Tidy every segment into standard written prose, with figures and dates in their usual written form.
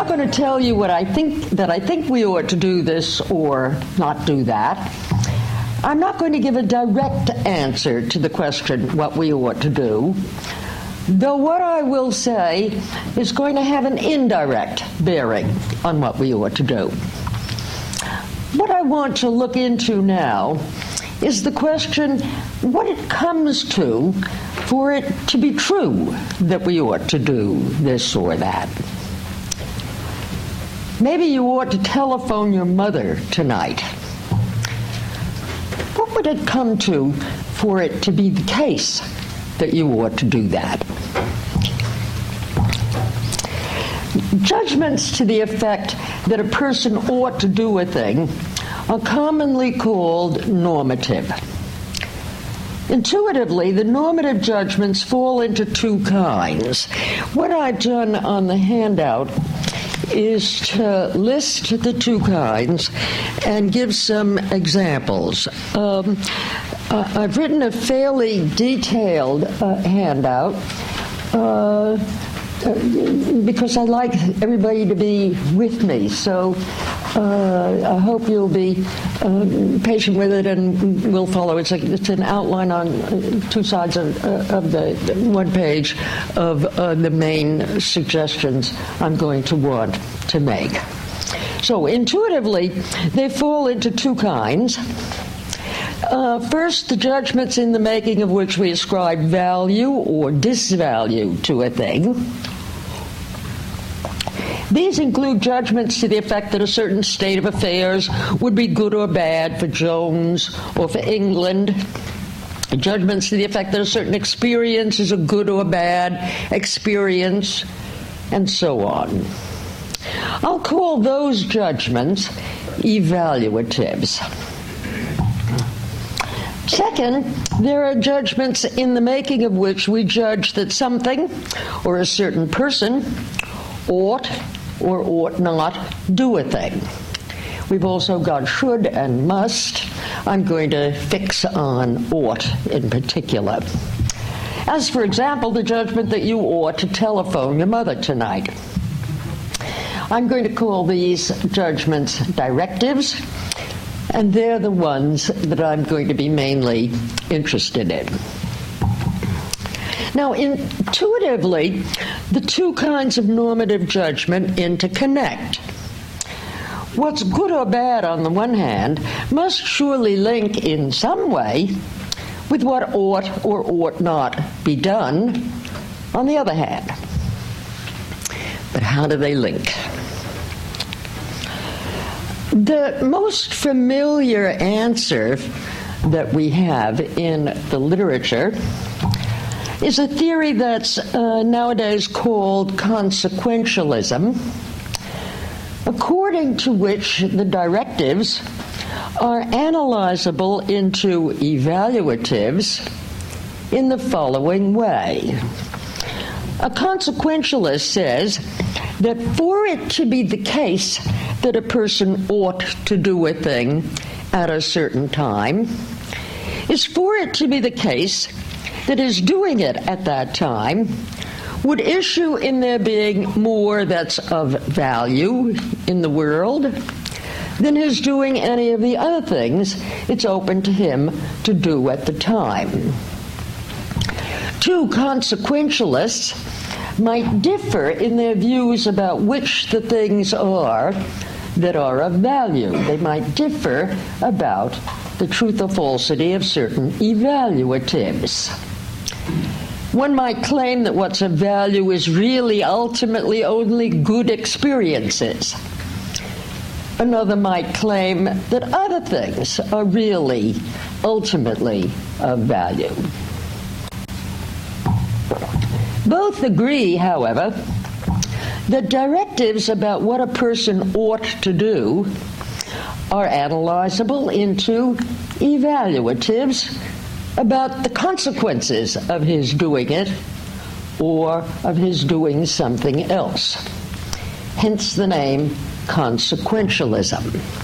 going to tell you what I think we ought to do this or not do that. I'm not going to give a direct answer to the question what we ought to do, though what I will say is going to have an indirect bearing on what we ought to do. What I want to look into now is the question what it comes to for it to be true that we ought to do this or that. Maybe you ought to telephone your mother tonight. What would it come to for it to be the case that you ought to do that? Judgments to the effect that a person ought to do a thing are commonly called normative. Intuitively, the normative judgments fall into two kinds. What I've done on the handout is to list the two kinds and give some examples. I've written a fairly detailed handout because I like everybody to be with me. So I hope you'll be patient with it and we'll follow. It's an outline on two sides of the one page of the main suggestions I'm going to want to make. So intuitively, they fall into two kinds. First, the judgments in the making of which we ascribe value or disvalue to a thing. These include judgments to the effect that a certain state of affairs would be good or bad for Jones or for England. Judgments to the effect that a certain experience is a good or bad experience, and so on. I'll call those judgments evaluatives. Second, there are judgments in the making of which we judge that something or a certain person ought or ought not do a thing. We've also got should and must. I'm going to fix on ought in particular. As, for example, the judgment that you ought to telephone your mother tonight. I'm going to call these judgments directives, and they're the ones that I'm going to be mainly interested in. Now, intuitively, the two kinds of normative judgment interconnect. What's good or bad on the one hand must surely link in some way with what ought or ought not be done on the other hand. But how do they link? The most familiar answer that we have in the literature is a theory that's nowadays called consequentialism, according to which the directives are analyzable into evaluatives in the following way. A consequentialist says that for it to be the case that a person ought to do a thing at a certain time is for it to be the case that his doing it at that time would issue in there being more that's of value in the world than his doing any of the other things it's open to him to do at the time. Two consequentialists might differ in their views about which the things are that are of value. They might differ about the truth or falsity of certain evaluatives. One might claim that what's of value is really ultimately only good experiences. Another might claim that other things are really ultimately of value. Both agree, however, that directives about what a person ought to do are analyzable into evaluatives about the consequences of his doing it or of his doing something else. Hence the name consequentialism.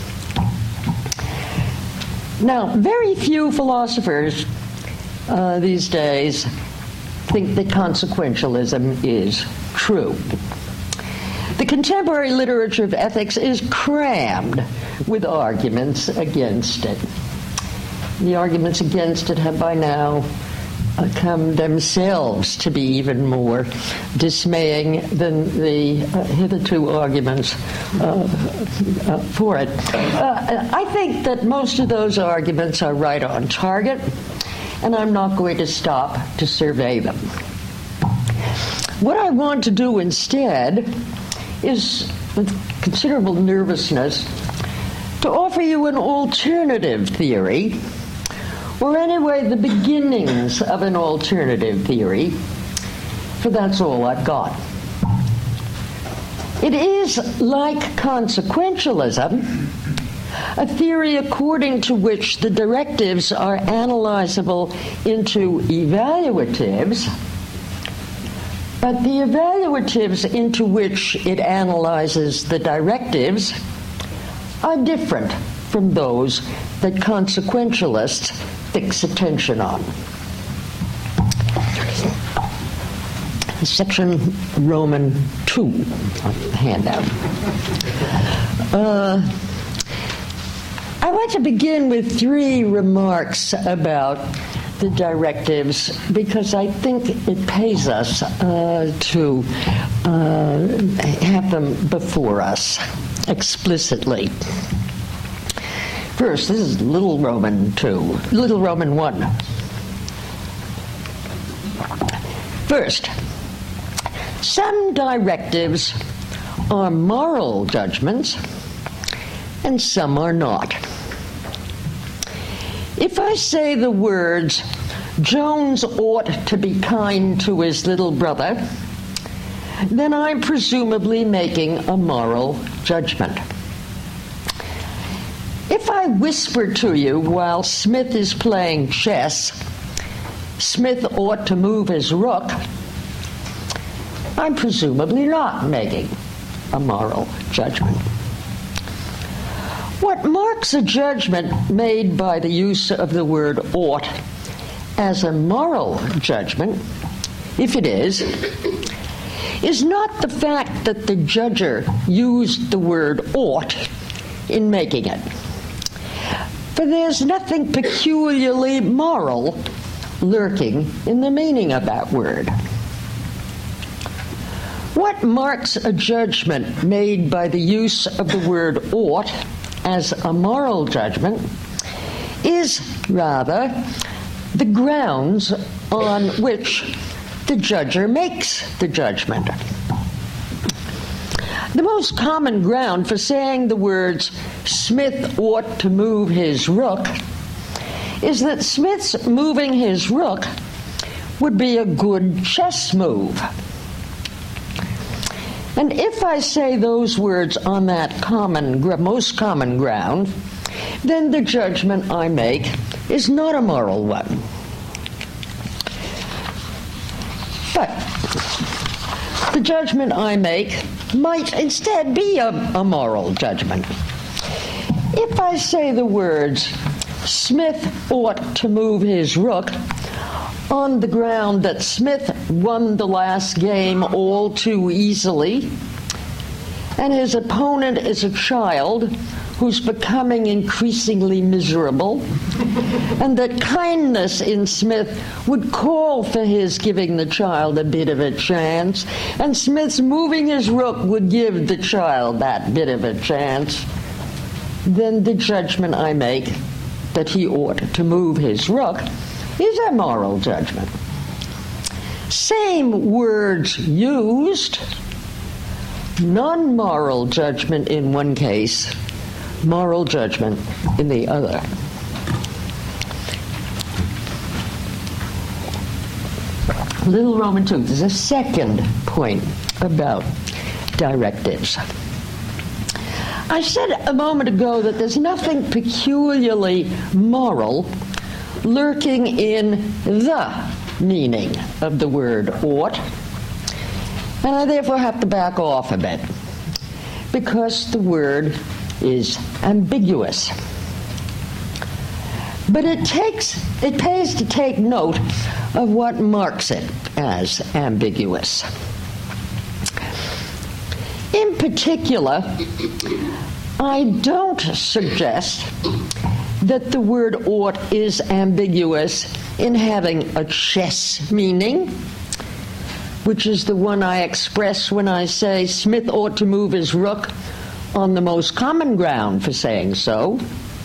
Now, very few philosophers these days think that consequentialism is true. The contemporary literature of ethics is crammed with arguments against it. The arguments against it have by now come themselves to be even more dismaying than the hitherto arguments for it. I think that most of those arguments are right on target, and I'm not going to stop to survey them. What I want to do instead is, with considerable nervousness, to offer you an alternative theory, or anyway, the beginnings of an alternative theory, for that's all I've got. It is, like consequentialism, a theory according to which the directives are analyzable into evaluatives, but the evaluatives into which it analyzes the directives are different from those that consequentialists fix attention on. Section Roman 2 of the handout. I want to begin with 3 remarks about the directives because I think it pays us to have them before us explicitly. First, this is Little Roman 1. First, some directives are moral judgments and some are not. If I say the words, Jones ought to be kind to his little brother, then I'm presumably making a moral judgment. If I whisper to you while Smith is playing chess, Smith ought to move his rook, I'm presumably not making a moral judgment. What marks a judgment made by the use of the word ought as a moral judgment, if it is not the fact that the judger used the word ought in making it. For there's nothing peculiarly moral lurking in the meaning of that word. What marks a judgment made by the use of the word ought as a moral judgment is rather the grounds on which the judger makes the judgment. The most common ground for saying the words Smith ought to move his rook is that Smith's moving his rook would be a good chess move. And if I say those words on that most common ground, then the judgment I make is not a moral one. But the judgment I make might instead be a moral judgment. If I say the words, Smith ought to move his rook, on the ground that Smith won the last game all too easily, and his opponent is a child who's becoming increasingly miserable, and that kindness in Smith would call for his giving the child a bit of a chance, and Smith's moving his rook would give the child that bit of a chance, then the judgment I make that he ought to move his rook is a moral judgment. Same words used, non-moral judgment in one case, moral judgment in the other. Little Roman 2, there's a second point about directives. I said a moment ago that there's nothing peculiarly moral lurking in the meaning of the word ought, and I therefore have to back off a bit, because the word is ambiguous. But it pays to take note of what marks it as ambiguous. In particular, I don't suggest that the word ought is ambiguous in having a chess meaning, which is the one I express when I say Smith ought to move his rook on the most common ground for saying so,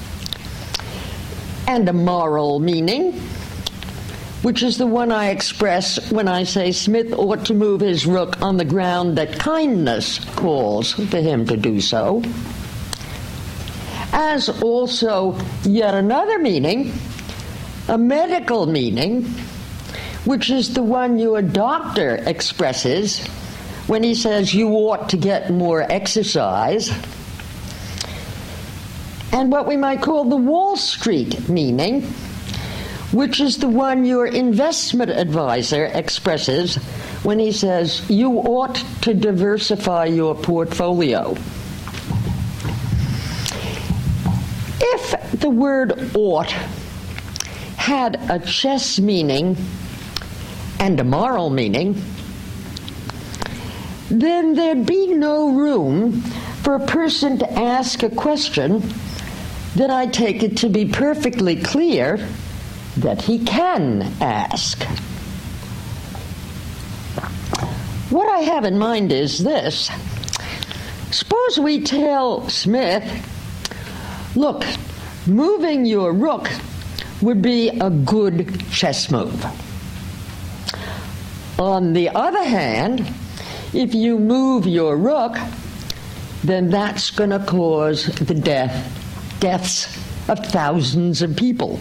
and a moral meaning, which is the one I express when I say Smith ought to move his rook on the ground that kindness calls for him to do so, as also yet another meaning, a medical meaning, which is the one your doctor expresses when he says you ought to get more exercise, and what we might call the Wall Street meaning, which is the one your investment advisor expresses when he says you ought to diversify your portfolio. If the word ought had a chess meaning and a moral meaning, then there'd be no room for a person to ask a question that I take it to be perfectly clear that he can ask. What I have in mind is this. Suppose we tell Smith, look, moving your rook would be a good chess move. On the other hand, if you move your rook, then that's going to cause the deaths of thousands of people.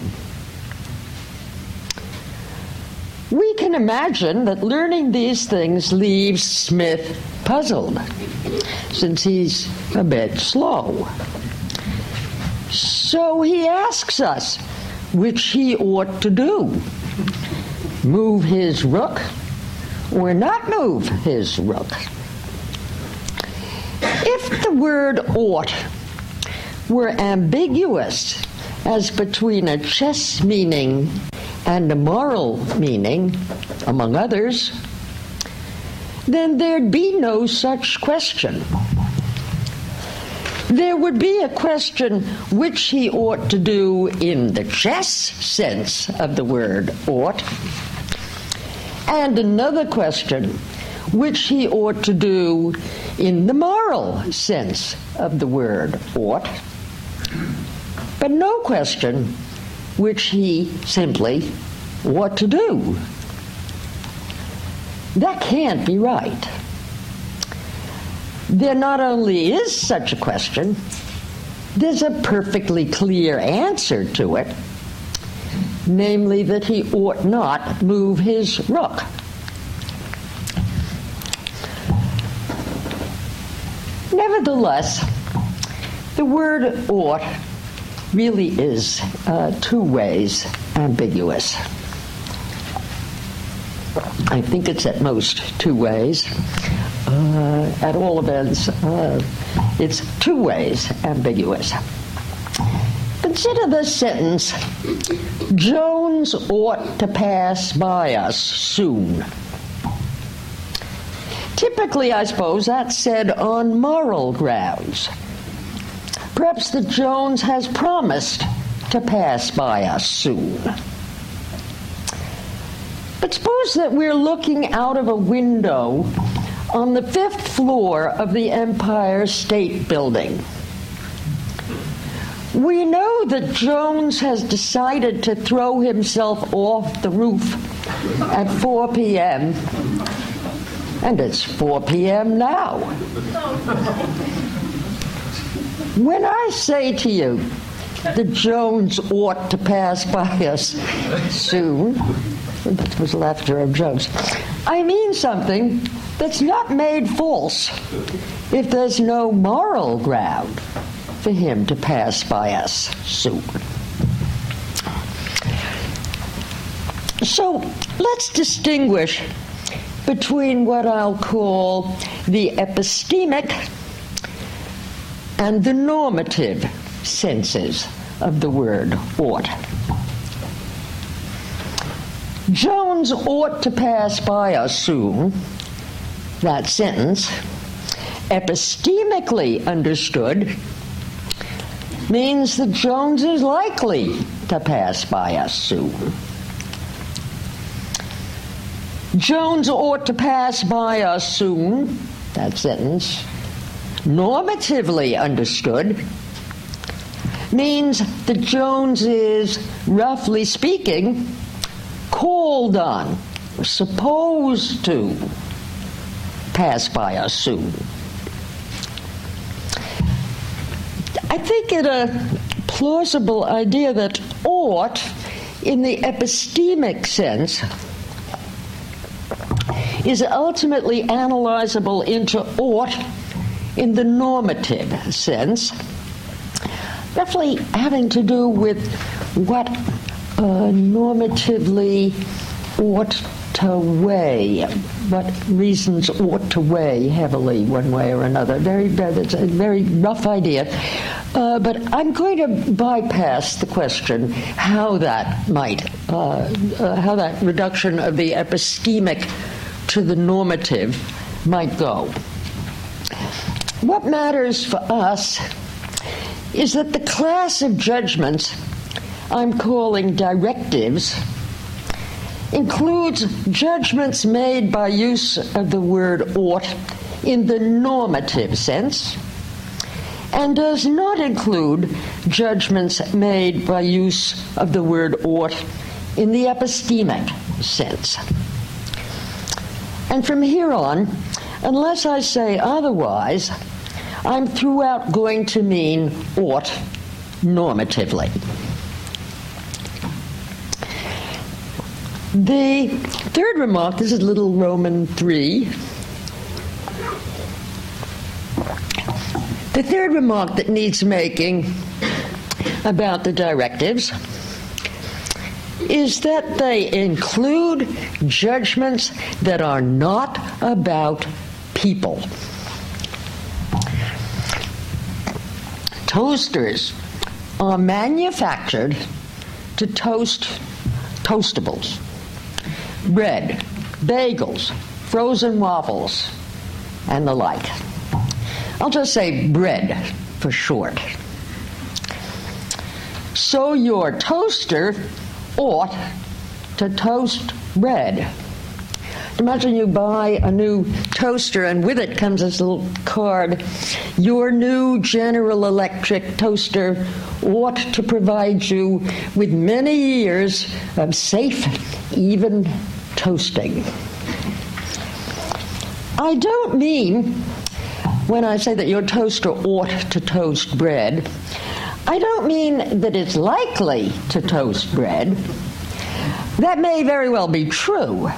We can imagine that learning these things leaves Smith puzzled, since he's a bit slow. So he asks us which he ought to do. Move his rook or not move his rook? If the word ought were ambiguous as between a chess meaning and a moral meaning, among others, then there'd be no such question. There would be a question which he ought to do in the chess sense of the word ought, and another question which he ought to do in the moral sense of the word ought, but no question which he simply ought to do. That can't be right. There not only is such a question, there's a perfectly clear answer to it, namely that he ought not move his rook. Nevertheless, the word ought really is two ways ambiguous. I think it's at most two ways. At all events, it's two ways ambiguous. Consider this sentence: Jones ought to pass by us soon. Typically, I suppose, that's said on moral grounds. Perhaps that Jones has promised to pass by us soon. But suppose that we're looking out of a window on the 5th floor of the Empire State Building. We know that Jones has decided to throw himself off the roof at 4 p.m., and it's 4 p.m. now. When I say to you that Jones ought to pass by us soon, that was laughter of Jones, I mean something that's not made false if there's no moral ground for him to pass by us soon. So let's distinguish between what I'll call the epistemic and the normative senses of the word ought. Jones ought to pass by us soon, that sentence, epistemically understood means that Jones is likely to pass by us soon. Jones ought to pass by us soon, that sentence, normatively understood, means that Jones is, roughly speaking, called on, supposed to pass by us soon. I think it a plausible idea that ought, in the epistemic sense, is ultimately analyzable into ought in the normative sense, roughly having to do with what normatively ought to weigh, what reasons ought to weigh heavily one way or another. It's a very rough idea. But I'm going to bypass the question how that reduction of the epistemic to the normative might go. What matters for us is that the class of judgments I'm calling directives includes judgments made by use of the word ought in the normative sense, and does not include judgments made by use of the word ought in the epistemic sense. And from here on, unless I say otherwise, I'm throughout going to mean ought normatively. The third remark, this is little Roman 3. The third remark that needs making about the directives is that they include judgments that are not about people. Toasters are manufactured to toast toastables, bread, bagels, frozen waffles, and the like. I'll just say bread for short. So your toaster ought to toast bread. Imagine you buy a new toaster and with it comes this little card. Your new General Electric toaster ought to provide you with many years of safe, even toasting. I don't mean, when I say that your toaster ought to toast bread, I don't mean that it's likely to toast bread. That may very well be true.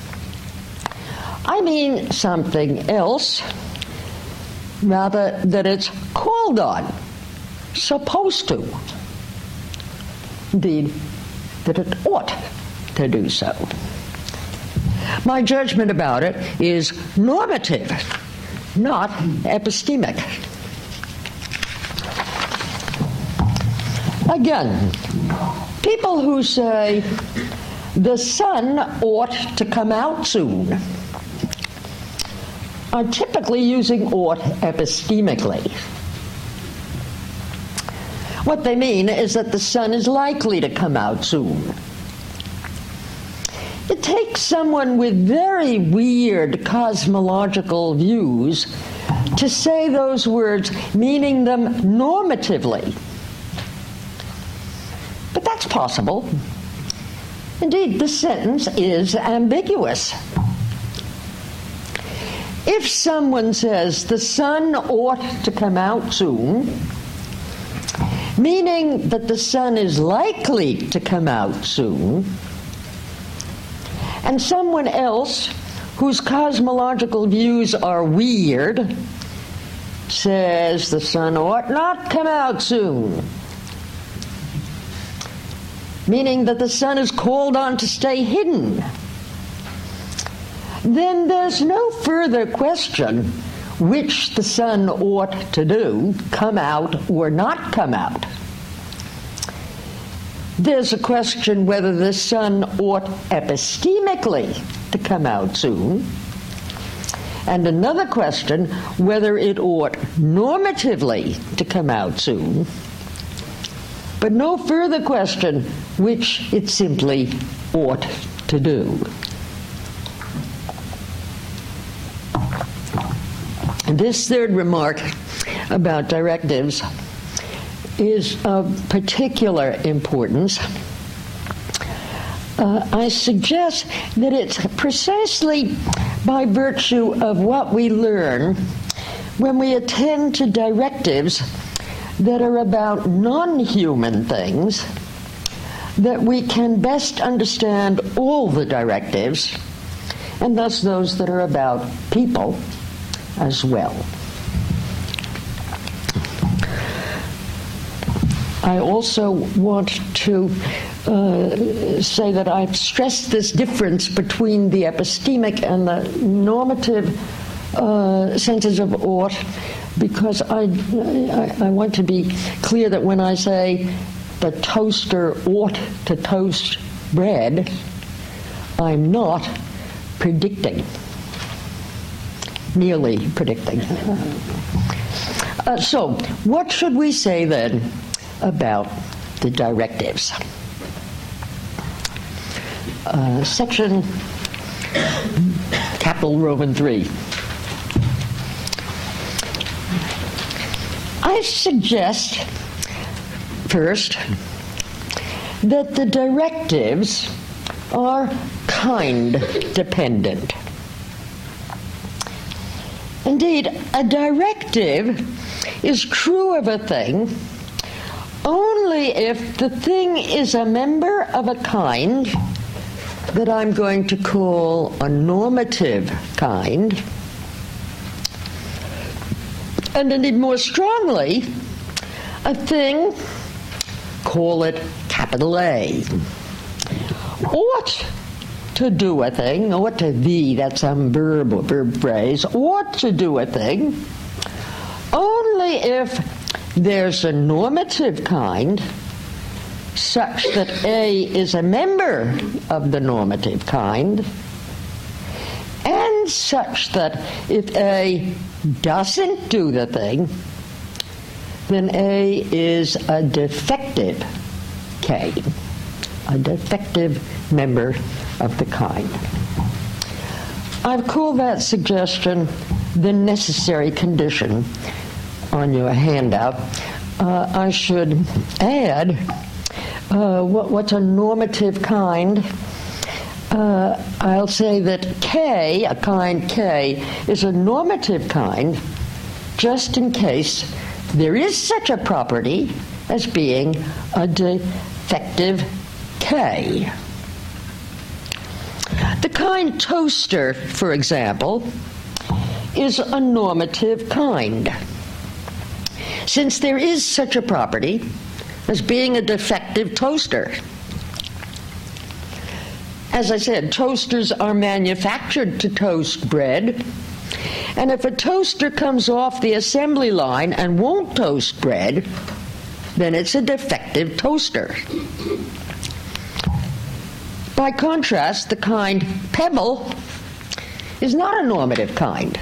I mean something else, rather that it's called on, supposed to. Indeed, that it ought to do so. My judgment about it is normative, not epistemic. Again, people who say the sun ought to come out soon are typically using ought epistemically. What they mean is that the sun is likely to come out soon. It takes someone with very weird cosmological views to say those words, meaning them normatively. But that's possible. Indeed, the sentence is ambiguous. If someone says the sun ought to come out soon, meaning that the sun is likely to come out soon, and someone else whose cosmological views are weird says the sun ought not come out soon, meaning that the sun is called on to stay hidden, then there's no further question which the sun ought to do, come out or not come out. There's a question whether the sun ought epistemically to come out soon, and another question whether it ought normatively to come out soon, but no further question which it simply ought to do. This third remark about directives is of particular importance. I suggest that it's precisely by virtue of what we learn when we attend to directives that are about non-human things that we can best understand all the directives, and thus those that are about people as well. I also want to say that I've stressed this difference between the epistemic and the normative senses of ought because I want to be clear that when I say the toaster ought to toast bread, I'm not predicting, merely predicting. So, what should we say then about the directives? Section capital Roman 3. I suggest first that the directives are kind dependent. Indeed, a directive is true of a thing only if the thing is a member of a kind that I'm going to call a normative kind, and indeed more strongly, a thing, call it capital A, ought to do a thing, ought to be, that's some verb or verb phrase, ought to do a thing, only if there's a normative kind such that A is a member of the normative kind, and such that if A doesn't do the thing, then A is a defective K, a defective member of the kind. I've called that suggestion the necessary condition on your handout. I should add what's a normative kind. I'll say that K, a kind K, is a normative kind just in case there is such a property as being a defective K. The kind toaster, for example, is a normative kind, since there is such a property as being a defective toaster. As I said, toasters are manufactured to toast bread, and if a toaster comes off the assembly line and won't toast bread, then it's a defective toaster. By contrast, the kind pebble is not a normative kind.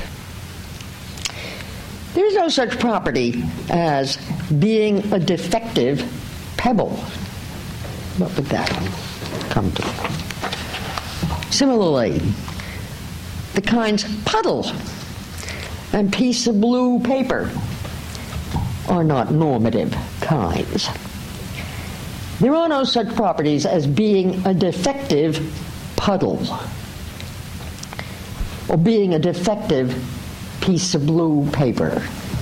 There's no such property as being a defective pebble. What would that come to? Similarly, the kinds puddle and piece of blue paper are not normative kinds. There are no such properties as being a defective puddle or being a defective piece of blue paper.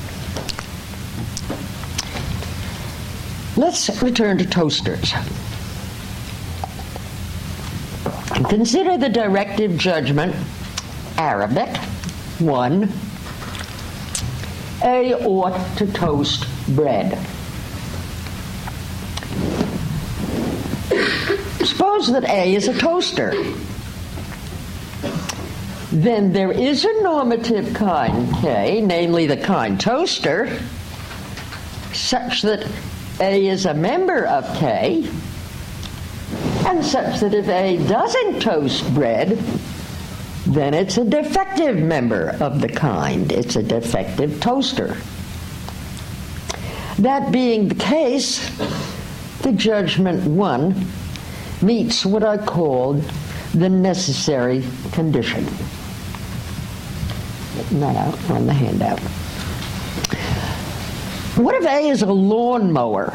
Let's return to toasters. Consider the directive judgment, Arabic, 1. A ought to toast bread. Suppose that A is a toaster. Then there is a normative kind K, namely the kind toaster, such that A is a member of K, and such that if A doesn't toast bread, then it's a defective member of the kind. It's a defective toaster. That being the case, the judgment 1 meets what I called the necessary condition. Getting that out on the handout. What if A is a lawnmower?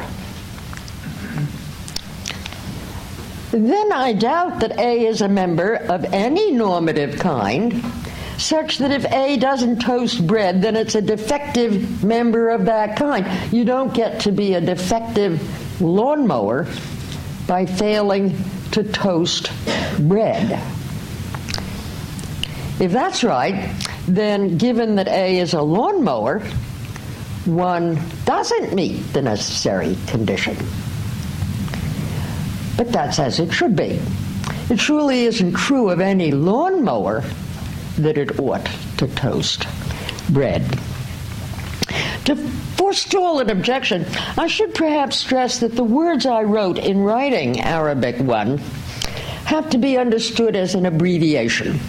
Then I doubt that A is a member of any normative kind, such that if A doesn't toast bread, then it's a defective member of that kind. You don't get to be a defective lawnmower by failing to toast bread. If that's right, then given that A is a lawnmower, one doesn't meet the necessary condition. But that's as it should be. It surely isn't true of any lawnmower that it ought to toast bread. To forestall an objection, I should perhaps stress that the words I wrote in writing Arabic 1 have to be understood as an abbreviation.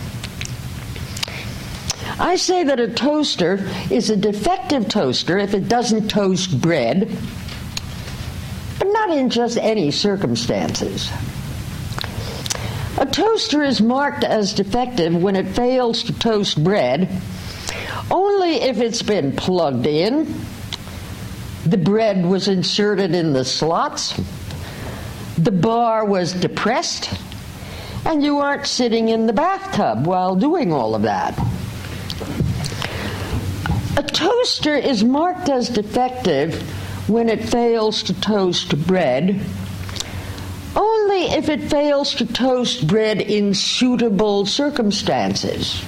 I say that a toaster is a defective toaster if it doesn't toast bread, but not in just any circumstances. A toaster is marked as defective when it fails to toast bread only if it's been plugged in, the bread was inserted in the slots, the bar was depressed, and you aren't sitting in the bathtub while doing all of that. A toaster is marked as defective when it fails to toast bread only if it fails to toast bread in suitable circumstances.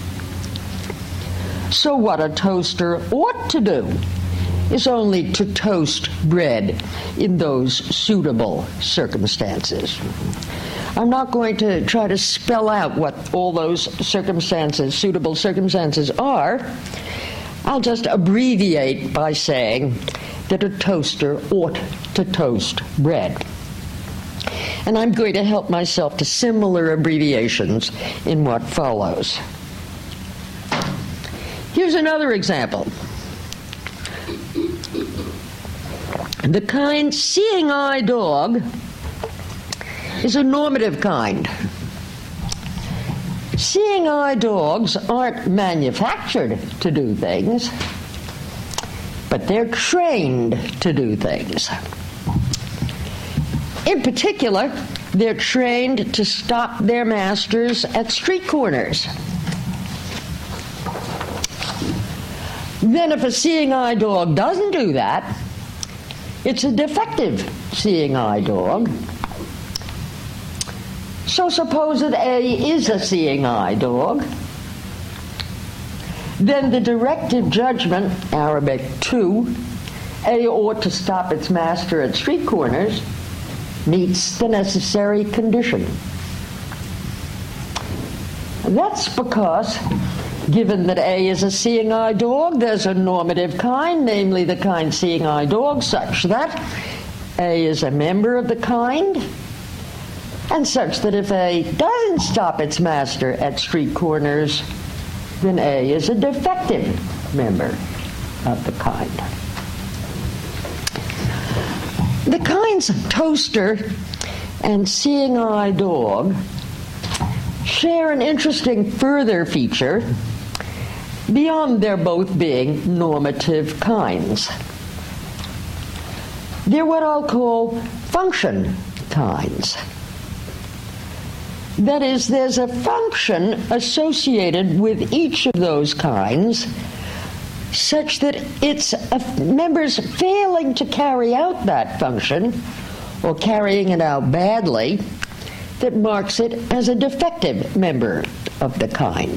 So what a toaster ought to do is only to toast bread in those suitable circumstances. I'm not going to try to spell out what all those circumstances, suitable circumstances are. I'll just abbreviate by saying that a toaster ought to toast bread. And I'm going to help myself to similar abbreviations in what follows. Here's another example. The kind seeing eye dog is a normative kind. Seeing eye dogs aren't manufactured to do things, but they're trained to do things. In particular, they're trained to stop their masters at street corners. Then if a seeing eye dog doesn't do that, it's a defective seeing eye dog. So suppose that A is a seeing eye dog. Then the directive judgment, Arabic 2, A ought to stop its master at street corners, meets the necessary condition. That's because, given that A is a seeing eye dog, there's a normative kind, namely the kind seeing eye dog, such that A is a member of the kind, and such that if A doesn't stop its master at street corners, then A is a defective member of the kind. The kinds toaster and seeing eye dog share an interesting further feature beyond their both being normative kinds. They're what I'll call function kinds. That is, there's a function associated with each of those kinds such that its members failing to carry out that function or carrying it out badly that marks it as a defective member of the kind.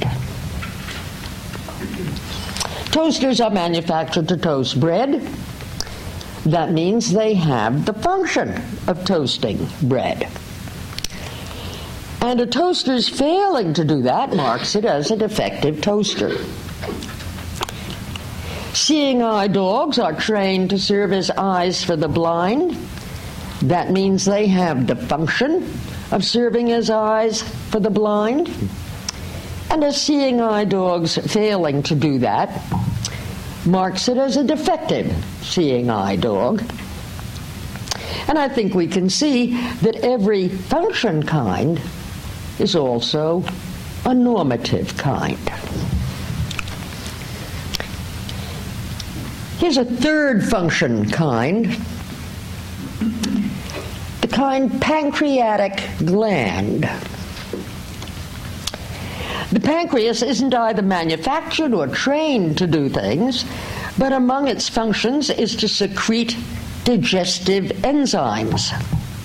Toasters are manufactured to toast bread. That means they have the function of toasting bread. And a toaster's failing to do that marks it as a defective toaster. Seeing eye dogs are trained to serve as eyes for the blind. That means they have the function of serving as eyes for the blind. And a seeing eye dog's failing to do that marks it as a defective seeing eye dog. And I think we can see that every function kind is also a normative kind. Here's a third function kind, the kind pancreatic gland. The pancreas isn't either manufactured or trained to do things, but among its functions is to secrete digestive enzymes.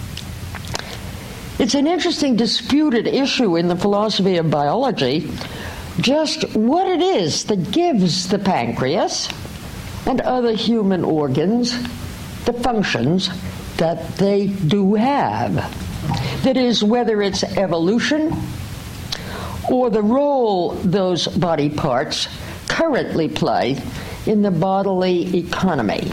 It's an interesting disputed issue in the philosophy of biology, just what it is that gives the pancreas and other human organs the functions that they do have. That is, whether it's evolution or the role those body parts currently play in the bodily economy.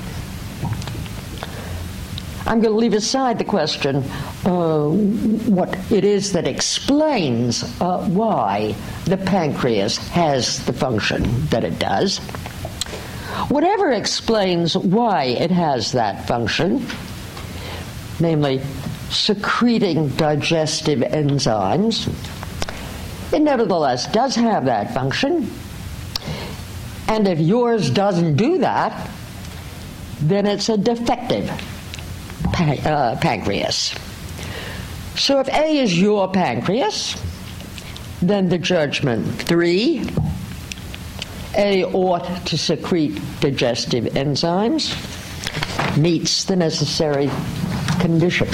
I'm going to leave aside the question what it is that explains why the pancreas has the function that it does. Whatever explains why it has that function, namely secreting digestive enzymes, it nevertheless does have that function. And if yours doesn't do that, then it's a defective pancreas. So if A is your pancreas, then the judgment 3, A ought to secrete digestive enzymes, meets the necessary condition.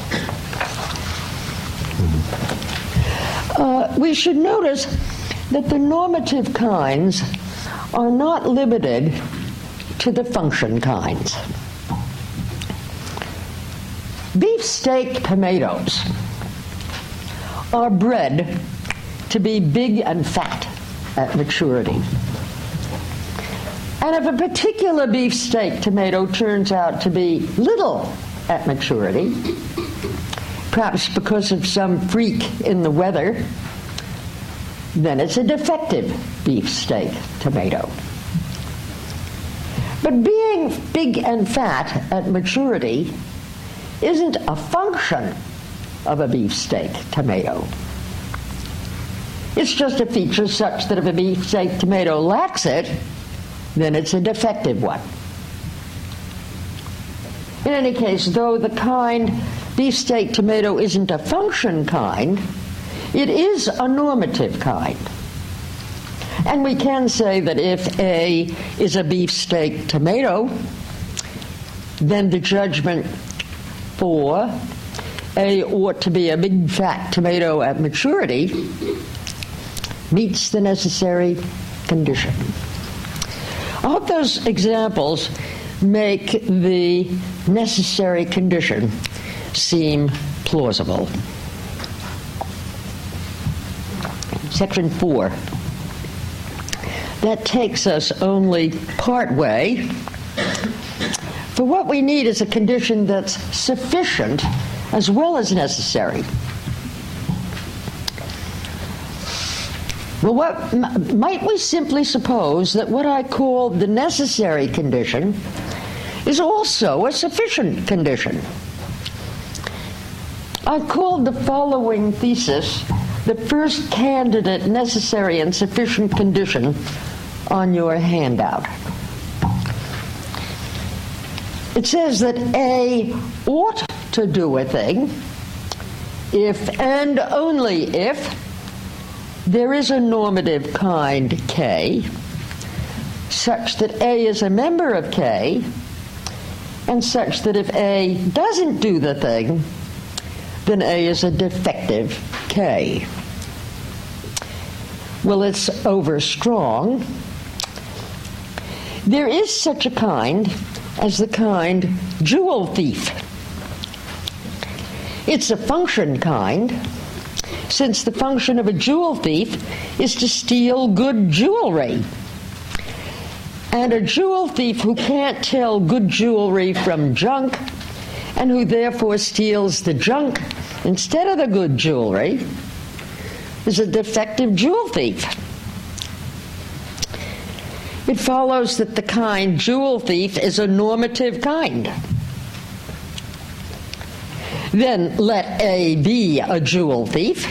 We should notice that the normative kinds are not limited to the function kinds. Beefsteak tomatoes are bred to be big and fat at maturity. And if a particular beefsteak tomato turns out to be little at maturity, perhaps because of some freak in the weather, then it's a defective beefsteak tomato. But being big and fat at maturity isn't a function of a beefsteak tomato. It's just a feature such that if a beefsteak tomato lacks it, then it's a defective one. In any case, though the kind beefsteak tomato isn't a function kind, it is a normative kind. And we can say that if A is a beefsteak tomato, then the judgment for A ought to be a big fat tomato at maturity meets the necessary condition. I hope those examples make the necessary condition seem plausible. Section 4. That takes us only part way. For what we need is a condition that's sufficient as well as necessary. Well, might we simply suppose that what I call the necessary condition is also a sufficient condition? I called the following thesis the first candidate necessary and sufficient condition on your handout. It says that A ought to do a thing if and only if there is a normative kind K such that A is a member of K, and such that if A doesn't do the thing, then A is a defective K. Well, it's overstrong. There is such a kind as the kind jewel thief. It's a function kind, since the function of a jewel thief is to steal good jewelry. And a jewel thief who can't tell good jewelry from junk, and who therefore steals the junk instead of the good jewelry, is a defective jewel thief. It follows that the kind jewel thief is a normative kind. Then let A be a jewel thief.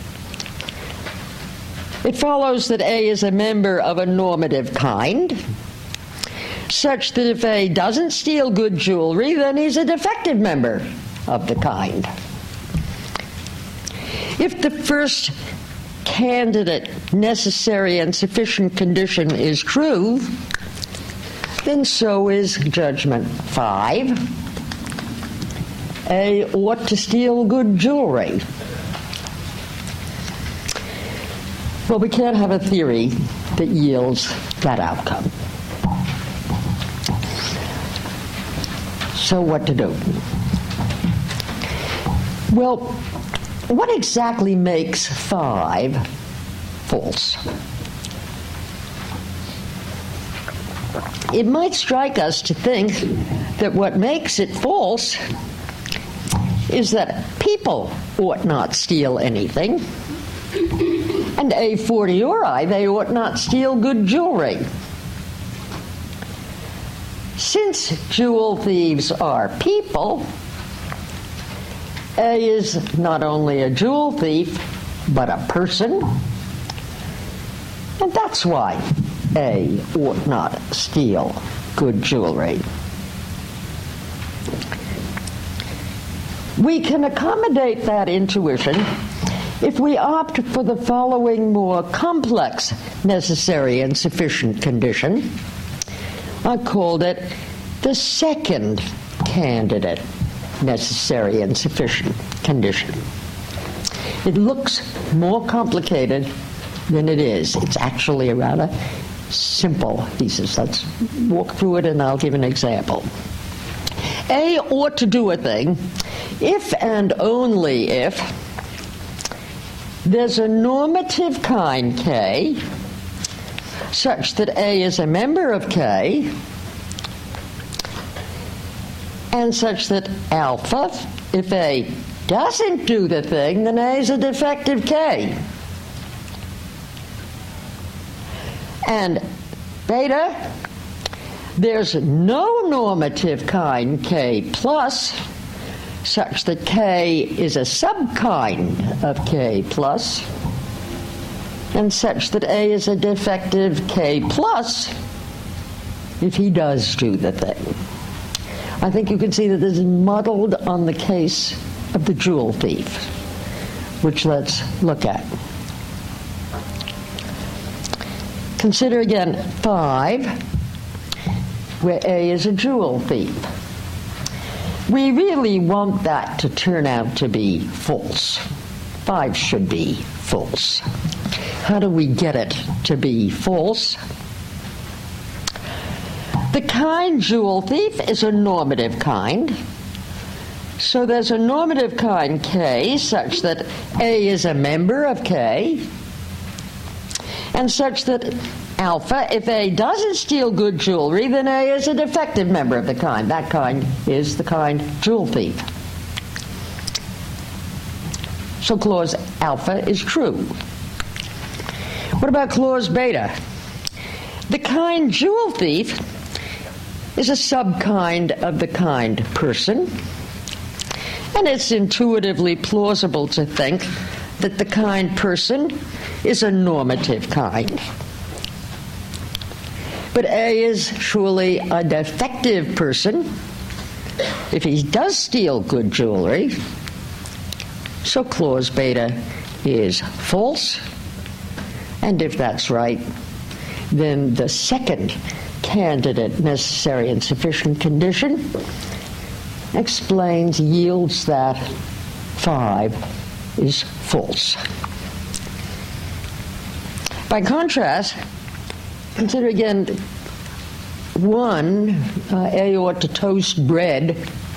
It follows that A is a member of a normative kind, such that if A doesn't steal good jewelry, then he's a defective member of the kind. If the first candidate necessary and sufficient condition is true, then so is judgment 5. A ought to steal good jewelry. Well, we can't have a theory that yields that outcome. So what to do? Well, what exactly makes 5 false? It might strike us to think that what makes it false is that people ought not steal anything, and a fortiori, they ought not steal good jewelry. Since jewel thieves are people, A is not only a jewel thief, but a person. And that's why A ought not steal good jewelry. We can accommodate that intuition if we opt for the following more complex necessary and sufficient condition. I called it the second candidate necessary and sufficient condition. It looks more complicated than it is. It's actually a rather simple thesis. Let's walk through it and I'll give an example. A ought to do a thing if and only if there's a normative kind K such that A is a member of K, and such that alpha, if A doesn't do the thing, then A is a defective K. And beta, there's no normative kind K plus, such that K is a subkind of K plus, and such that A is a defective K plus if he does do the thing. I think you can see that this is modeled on the case of the jewel thief, which let's look at. Consider again 5, where A is a jewel thief. We really want that to turn out to be false. 5 should be false. How do we get it to be false? The kind jewel thief is a normative kind. So there's a normative kind K such that A is a member of K, and such that alpha, if A doesn't steal good jewelry, then A is a defective member of the kind. That kind is the kind jewel thief. So clause alpha is true. What about clause beta? The kind jewel thief is a subkind of the kind person, and it's intuitively plausible to think that the kind person is a normative kind. But A is surely a defective person if he does steal good jewelry, so clause beta is false, and if that's right, then the second candidate necessary and sufficient condition yields that 5 is false. By contrast, consider again 1, A ought to toast bread.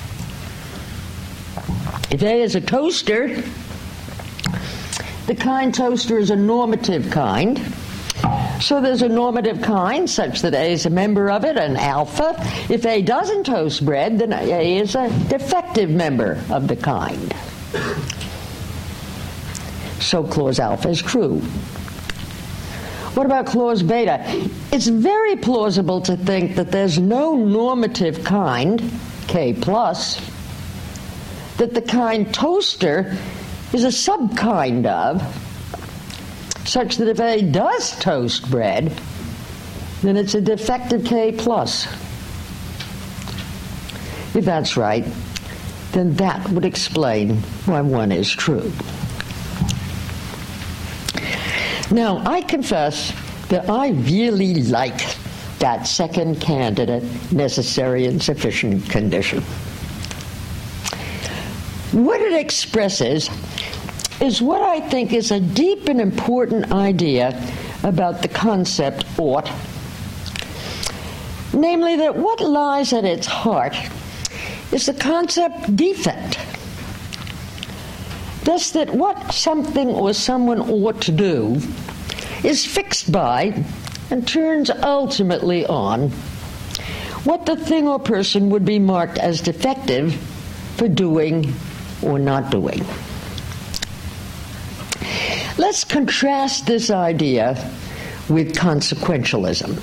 If A is a toaster, the kind toaster is a normative kind. So there's a normative kind such that A is a member of it, and alpha. If A doesn't toast bread, then A is a defective member of the kind. So clause alpha is true. What about clause beta? It's very plausible to think that there's no normative kind, K plus, that the kind toaster is a subkind of, such that if A does toast bread, then it's a defective K plus. If that's right, then that would explain why 1 is true. Now, I confess that I really like that second candidate necessary and sufficient condition. What it expresses is what I think is a deep and important idea about the concept ought. Namely, that what lies at its heart is the concept defect. Thus, that what something or someone ought to do is fixed by and turns ultimately on what the thing or person would be marked as defective for doing or not doing. Let's contrast this idea with consequentialism.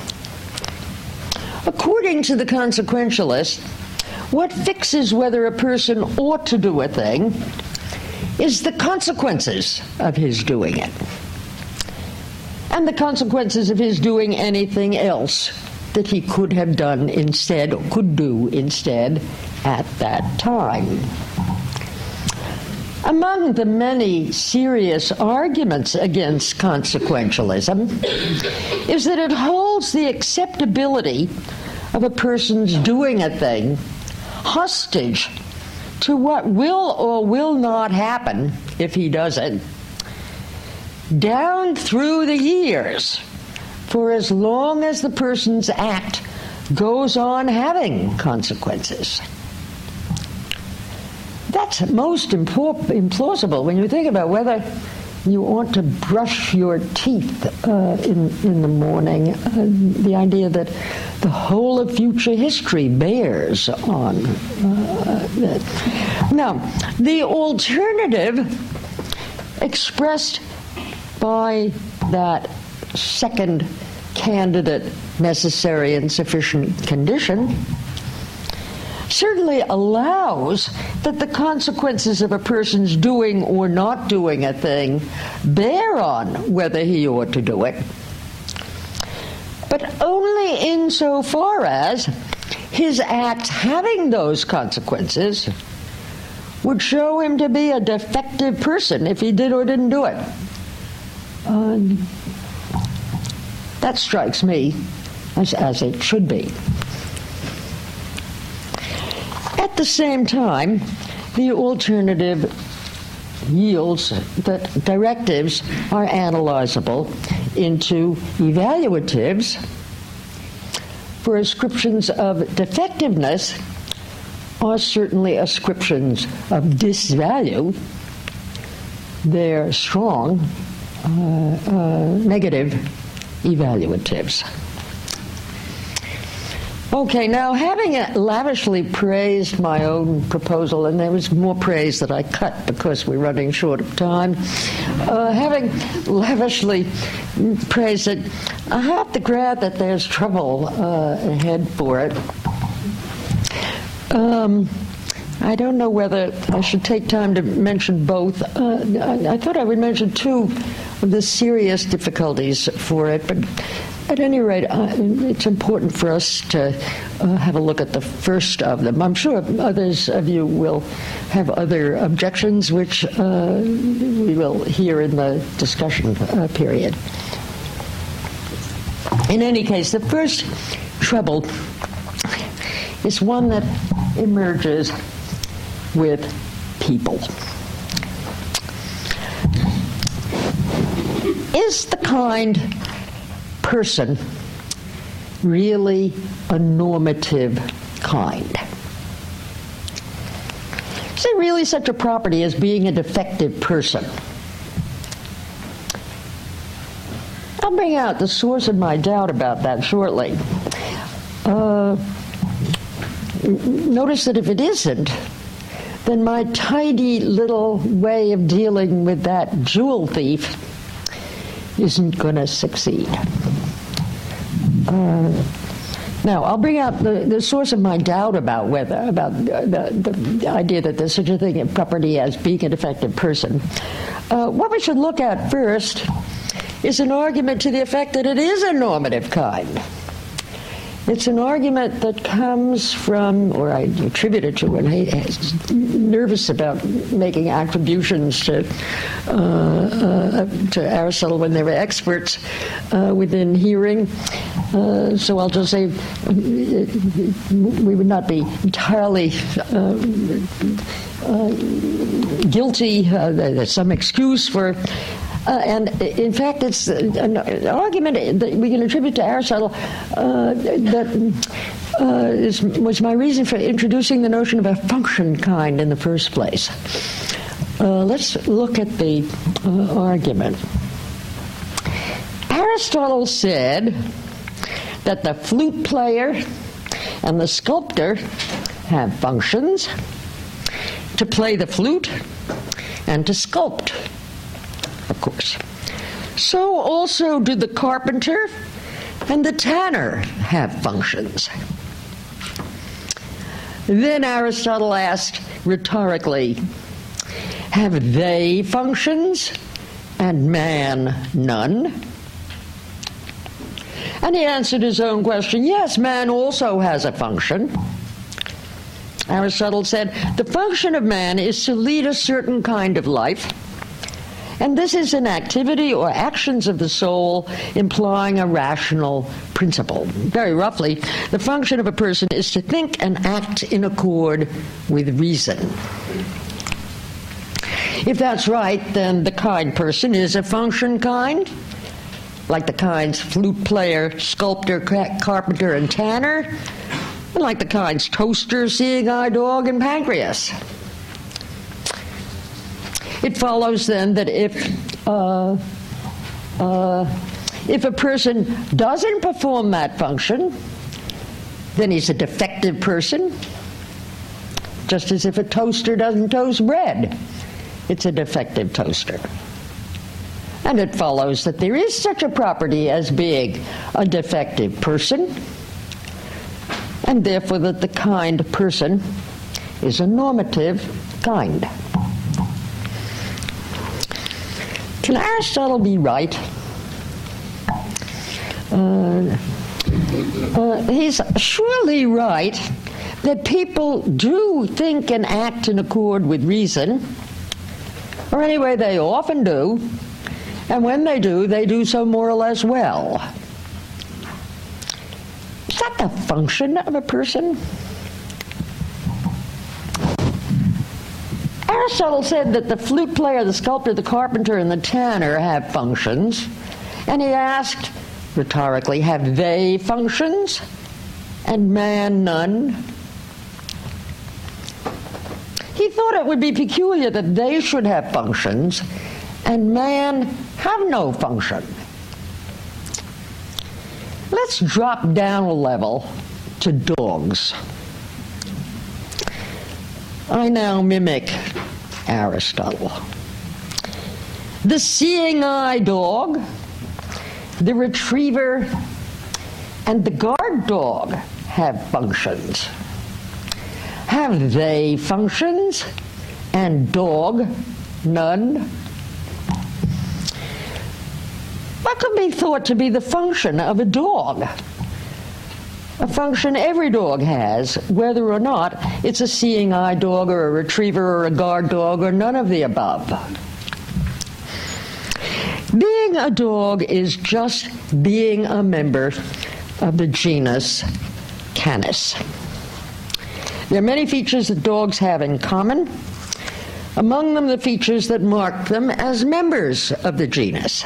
According to the consequentialist, what fixes whether a person ought to do a thing is the consequences of his doing it, and the consequences of his doing anything else that he could have done instead, or could do instead, at that time. Among the many serious arguments against consequentialism is that it holds the acceptability of a person's doing a thing hostage to what will or will not happen if he does it, down through the years, for as long as the person's act goes on having consequences. That's most implausible when you think about whether you ought to brush your teeth in the morning. The idea that the whole of future history bears on that. Now, the alternative expressed by that second candidate necessary and sufficient condition certainly allows that the consequences of a person's doing or not doing a thing bear on whether he ought to do it, but only insofar as his acts having those consequences would show him to be a defective person if he did or didn't do it. That strikes me as it should be. At the same time, the alternative yields that directives are analyzable into evaluatives, for ascriptions of defectiveness are certainly ascriptions of disvalue. They're strong negative evaluatives. Okay, now having lavishly praised my own proposal, and there was more praise that I cut because we're running short of time, having lavishly praised it, I have to grant that there's trouble ahead for it. I don't know whether I should take time to mention both. I thought I would mention two of the serious difficulties for it, but at any rate, it's important for us to have a look at the first of them. I'm sure others of you will have other objections, which we will hear in the discussion period. In any case, the first trouble is one that emerges with people. Is the kind person really a normative kind? Is there really such a property as being a defective person? I'll bring out the source of my doubt about that shortly. Notice that if it isn't, then my tidy little way of dealing with that jewel thief isn't going to succeed. Now, I'll bring out the source of my doubt about the idea that there's such a thing, a property as being a defective person. What we should look at first is an argument to the effect that it is a normative kind. It's an argument that comes from, or I attribute it to when he's nervous about making attributions to Aristotle when they were experts within hearing. So I'll just say we would not be entirely guilty. There's some excuse for. And in fact, it's an argument that we can attribute to Aristotle that was my reason for introducing the notion of a function kind in the first place. Let's look at the argument. Aristotle said that the flute player and the sculptor have functions: to play the flute and to sculpt, of course. So also do the carpenter and the tanner have functions. Then Aristotle asked rhetorically, have they functions and man none? And he answered his own question, yes, man also has a function. Aristotle said, the function of man is to lead a certain kind of life, and this is an activity or actions of the soul implying a rational principle. Very roughly, the function of a person is to think and act in accord with reason. If that's right, then the kind person is a function kind, like the kinds flute player, sculptor, carpenter, and tanner, and like the kinds toaster, seeing eye dog, and pancreas. It follows then that if a person doesn't perform that function, then he's a defective person, just as if a toaster doesn't toast bread, it's a defective toaster. And it follows that there is such a property as being a defective person, and therefore that the kind person is a normative kind. Can Aristotle be right? He's surely right that people do think and act in accord with reason, or anyway, they often do, and when they do so more or less well. Is that the function of a person? Aristotle said that the flute player, the sculptor, the carpenter, and the tanner have functions, and he asked rhetorically, have they functions and man none? He thought it would be peculiar that they should have functions and man have no function. Let's drop down a level to dogs. I now mimic Aristotle. The seeing eye dog, the retriever, and the guard dog have functions. Have they functions and dog none? What could be thought to be the function of a dog? A function every dog has, whether or not it's a seeing eye dog or a retriever or a guard dog or none of the above. Being a dog is just being a member of the genus Canis. There are many features that dogs have in common, among them the features that mark them as members of the genus.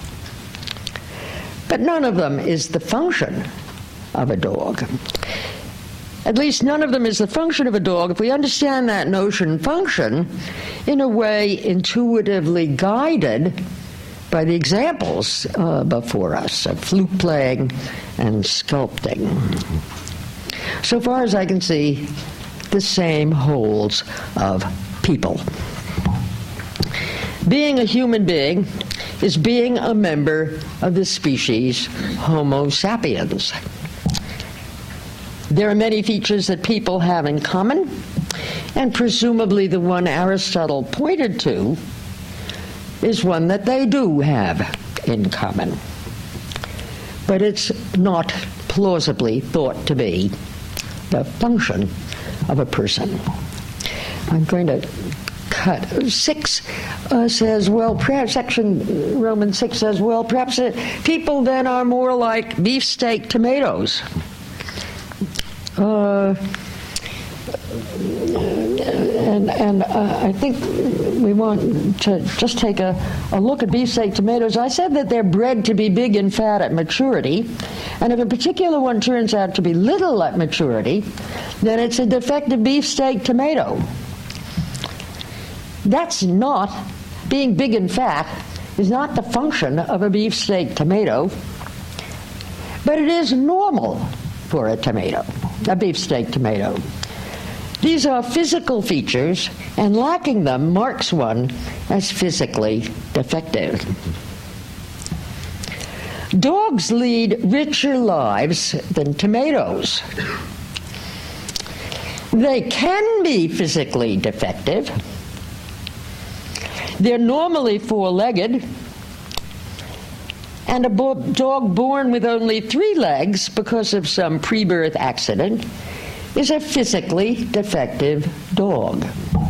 But none of them is the function of a dog. At least none of them is the function of a dog if we understand that notion function in a way intuitively guided by the examples before us of flute playing and sculpting. So far as I can see, the same holds of people. Being a human being is being a member of the species Homo sapiens. There are many features that people have in common, and presumably the one Aristotle pointed to is one that they do have in common. But it's not plausibly thought to be the function of a person. I'm going to cut. 6 says, well, perhaps section Romans 6 says, well, perhaps people then are more like beefsteak tomatoes. And I think we want to just take a look at beefsteak tomatoes. I said that they're bred to be big and fat at maturity, and if a particular one turns out to be little at maturity, then it's a defective beefsteak tomato. That's not, being big and fat is not the function of a beefsteak tomato, but it is normal for a tomato, a beefsteak tomato. These are physical features, and lacking them marks one as physically defective. Dogs lead richer lives than tomatoes. They can be physically defective. They're normally four-legged, and a dog born with only 3 legs because of some pre-birth accident is a physically defective dog.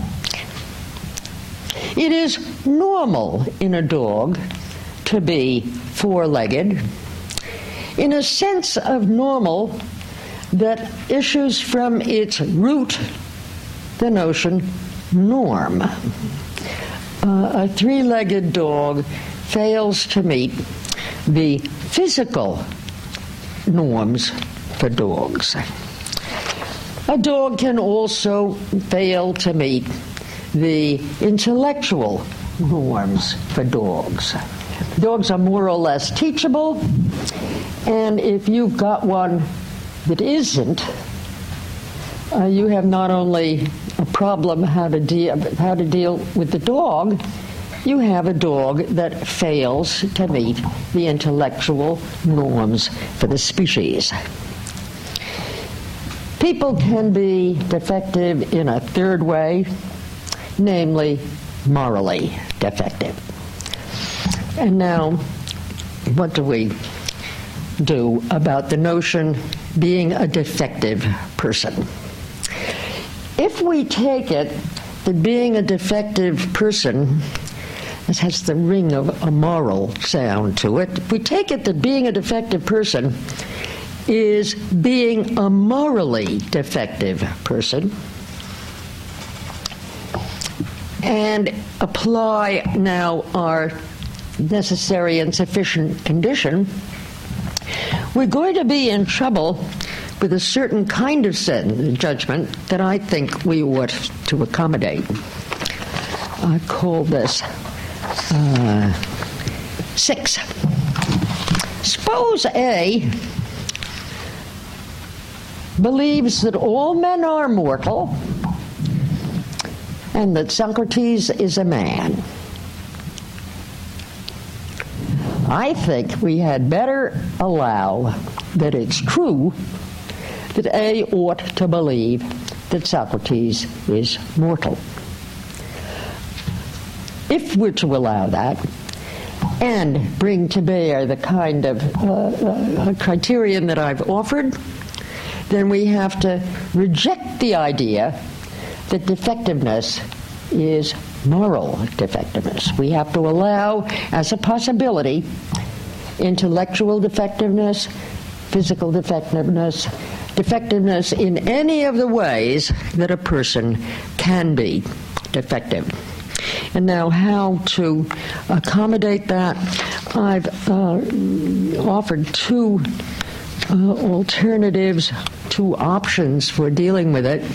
It is normal in a dog to be 4-legged, in a sense of normal that issues from its root, the notion norm. A 3-legged dog fails to meet the physical norms for dogs. A dog can also fail to meet the intellectual norms for dogs. Dogs are more or less teachable, and if you've got one that isn't, you have not only a problem how to deal with the dog, you have a dog that fails to meet the intellectual norms for the species. People can be defective in a third way, namely morally defective. And now, what do we do about the notion being a defective person? If we take it that being a defective person, this has the ring of a moral sound to it, if we take it that being a defective person is being a morally defective person, and apply now our necessary and sufficient condition, we're going to be in trouble with a certain kind of judgment that I think we ought to accommodate. I call this 6. Suppose A believes that all men are mortal and that Socrates is a man. I think we had better allow that it's true that A ought to believe that Socrates is mortal. If we're to allow that and bring to bear the kind of criterion that I've offered, then we have to reject the idea that defectiveness is moral defectiveness. We have to allow as a possibility intellectual defectiveness, physical defectiveness, defectiveness in any of the ways that a person can be defective. And now how to accommodate that? I've offered 2 alternatives to options for dealing with it.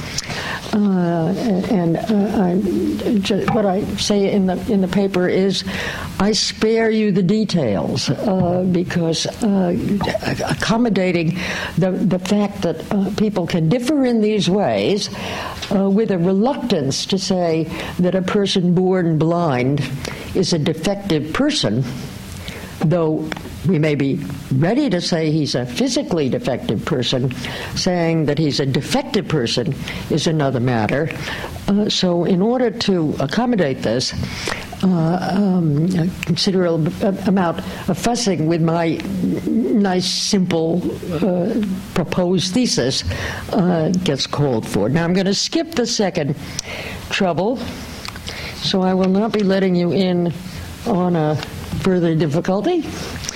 What I say in the paper is, I spare you the details because accommodating the fact that people can differ in these ways with a reluctance to say that a person born blind is a defective person, though we may be ready to say he's a physically defective person, saying that he's a defective person is another matter. So in order to accommodate this, a considerable amount of fussing with my nice, simple proposed thesis gets called for. Now I'm going to skip the second trouble, so I will not be letting you in on a further difficulty.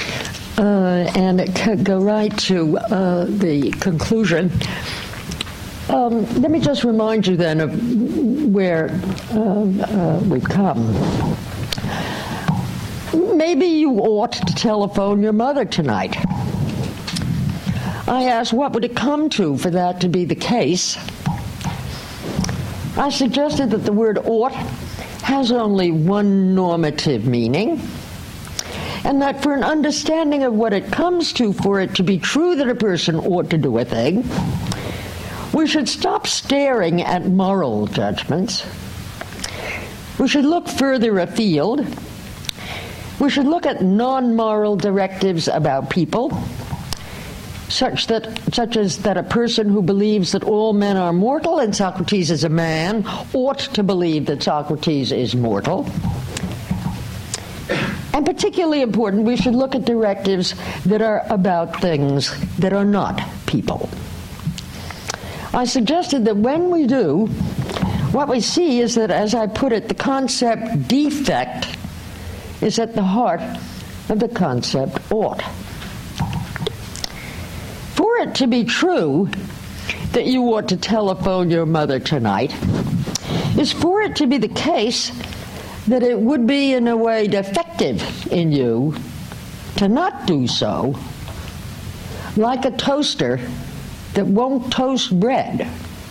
And go right to the conclusion. Let me just remind you then of where we've come. Maybe you ought to telephone your mother tonight. I asked, what would it come to for that to be the case? I suggested that the word ought has only one normative meaning, and that for an understanding of what it comes to, for it to be true that a person ought to do a thing, we should stop staring at moral judgments. We should look further afield. We should look at non-moral directives about people, such as that a person who believes that all men are mortal and Socrates is a man ought to believe that Socrates is mortal. And particularly important, we should look at directives that are about things that are not people. I suggested that when we do, what we see is that, as I put it, the concept defect is at the heart of the concept ought. For it to be true that you ought to telephone your mother tonight is for it to be the case that it would be in a way defective in you to not do so, like a toaster that won't toast bread.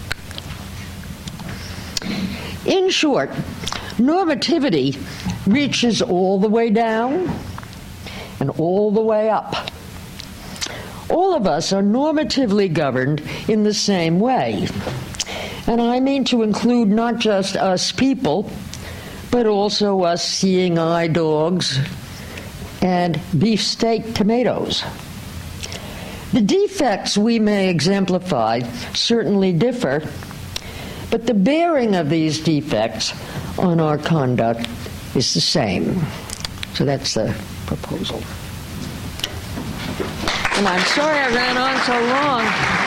In short, normativity reaches all the way down and all the way up. All of us are normatively governed in the same way. And I mean to include not just us people, but also us seeing-eye dogs and beefsteak tomatoes. The defects we may exemplify certainly differ, but the bearing of these defects on our conduct is the same. So that's the proposal. And I'm sorry I ran on so long.